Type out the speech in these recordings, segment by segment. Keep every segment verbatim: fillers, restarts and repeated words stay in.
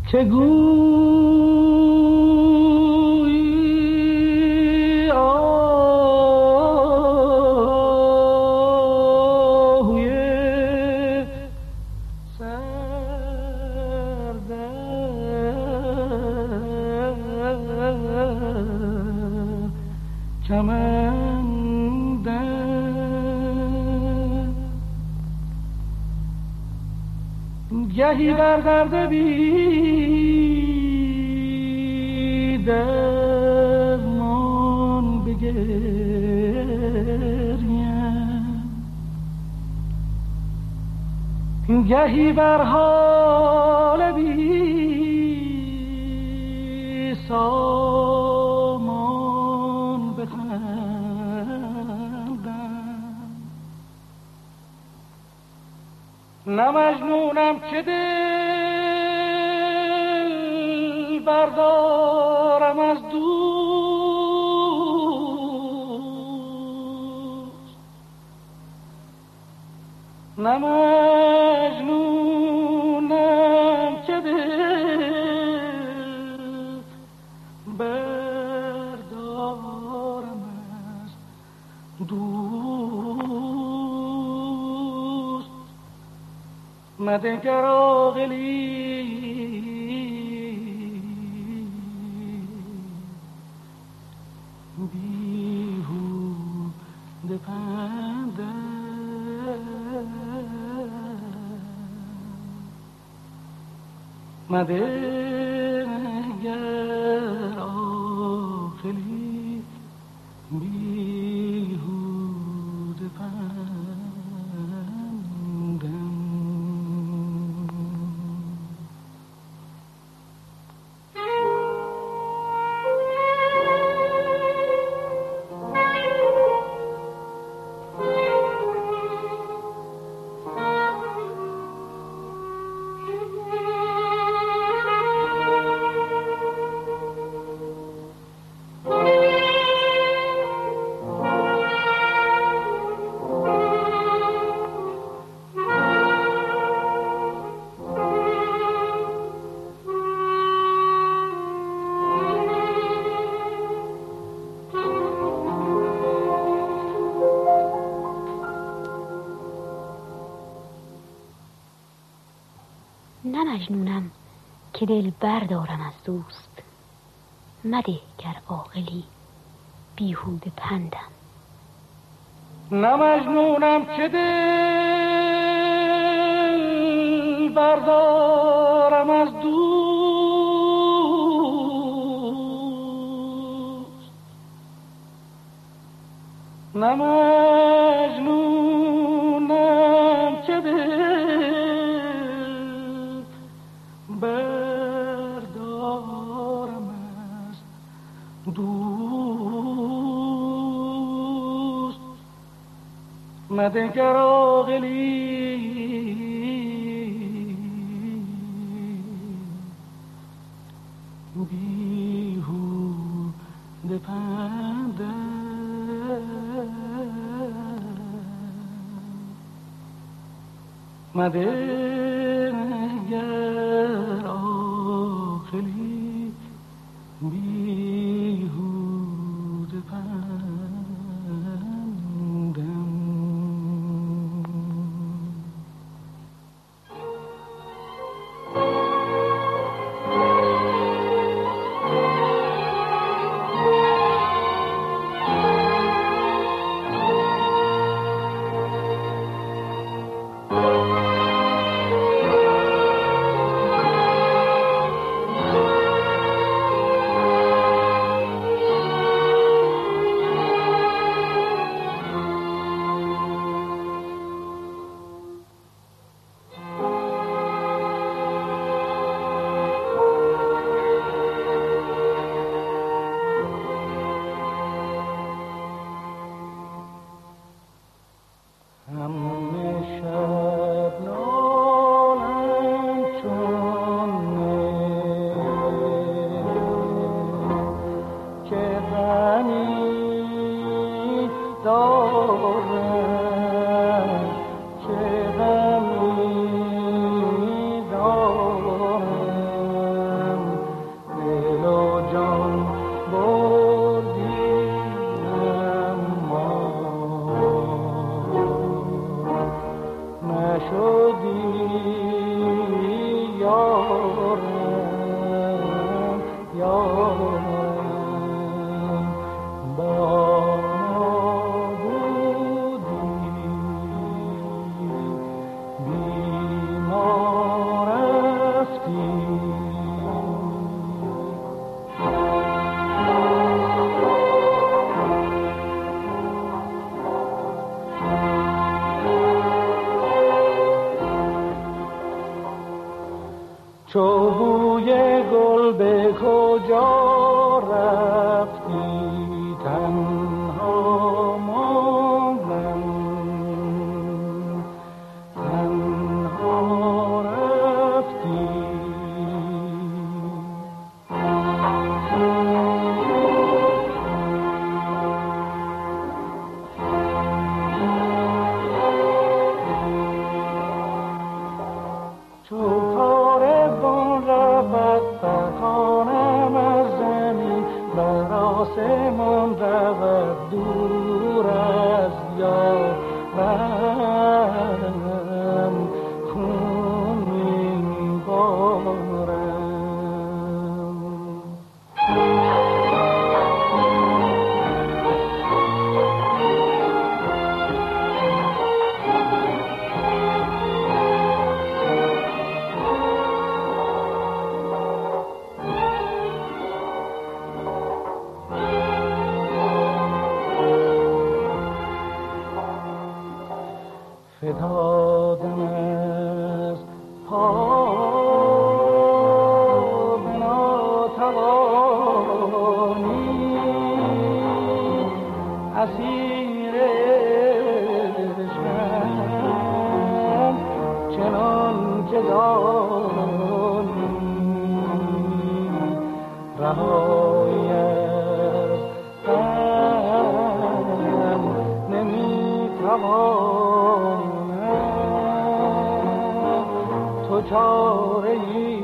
که گویی آهوی سرده کمنده گهی بر درد بی درمان بگریم، گهی بر حال بی سامان بخندم. نه مجنونم که دل بردارم از دوست، نه مجنونم که دل بردارم از دوست. مدنگر عاقلی بیهوده پنده مدنگر عاقلی بیهوده پنده. نه مجنونم که دل بردارم از دوست، مده گر عاقلی بیهوده پندم. نه مجنونم که دل بردارم از دوست، نه مجنونم که دل بردارم از دوست. مدنگر عاقلی بیهوده پنده مدنگر عاقلی بیهوده پندم. یارم یارم با چو بوی گل به کجا رفتی تنها ماندم تنها رفتی چو آسمان رود دور از یارم خون می‌بارم فتادم از پا به ناتوانی اسیر عشقم چنان که دانی رهایی از غم نمی‌توان تو چاره‌ای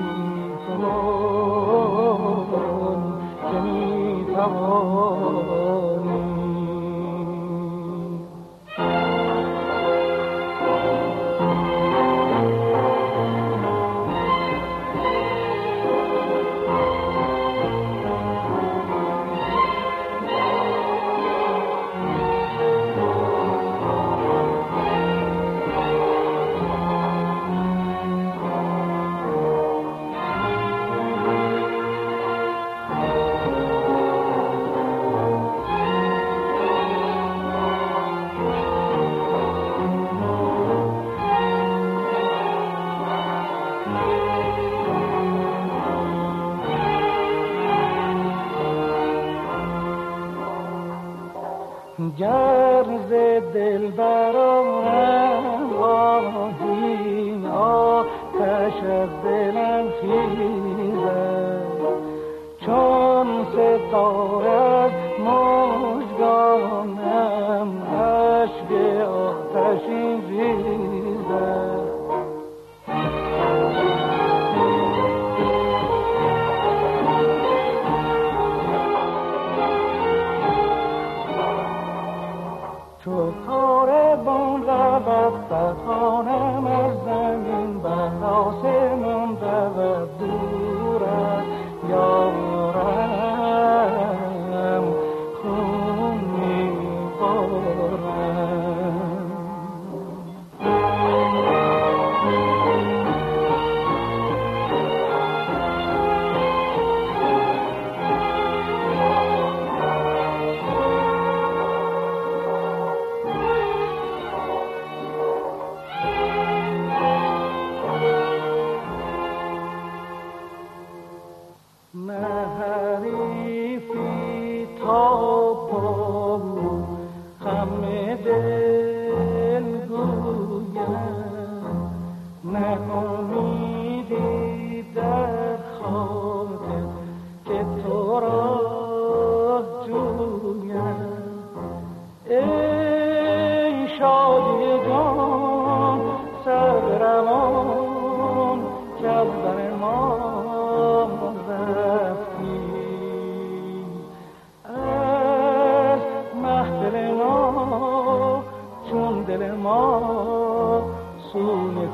کن که می‌توانی گر ز دل برآرم آهی آتش از دلم خیزد چون ستاره از مژگانم اشک آتشین ریزد چو کاروان رود ستانم از زمین بر آسمان رود دور از یارم خون می‌بارم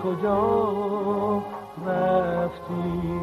کجا رفتی؟